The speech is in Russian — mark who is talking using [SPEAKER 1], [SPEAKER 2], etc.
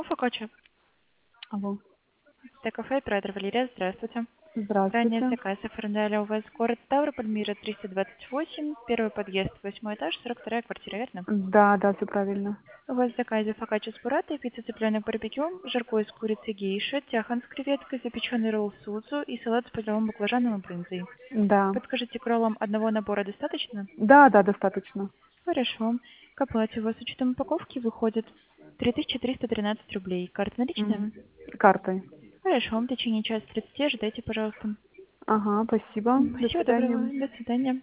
[SPEAKER 1] Фокаччо.
[SPEAKER 2] Алло.
[SPEAKER 1] Т-кафе, оператор Валерия, здравствуйте. Ранее
[SPEAKER 2] Здравствуйте.
[SPEAKER 1] заказ оформляли у вас город Ставрополь, Мира 328, первый подъезд, 8 этаж, 42-я квартира, верно?
[SPEAKER 2] Да, да, все правильно.
[SPEAKER 1] У вас в заказе фокаччо с буррато, пицца цыпленок барбекю, жаркое из курицы гейша, тяхан с креветкой, запеченный ролл сузу и салат с полевым баклажаном и брынзой.
[SPEAKER 2] Да.
[SPEAKER 1] Подскажите, к роллам одного набора достаточно?
[SPEAKER 2] Да, да, достаточно.
[SPEAKER 1] Хорошо. К оплате у вас с учетом упаковки выходит 3313 рублей. Карта наличная?
[SPEAKER 2] Мгм. Картой.
[SPEAKER 1] Хорошо, в течение часа 30 ожидайте, пожалуйста.
[SPEAKER 2] Ага, спасибо. До
[SPEAKER 1] Всего доброго,
[SPEAKER 2] свидания.
[SPEAKER 1] до свидания.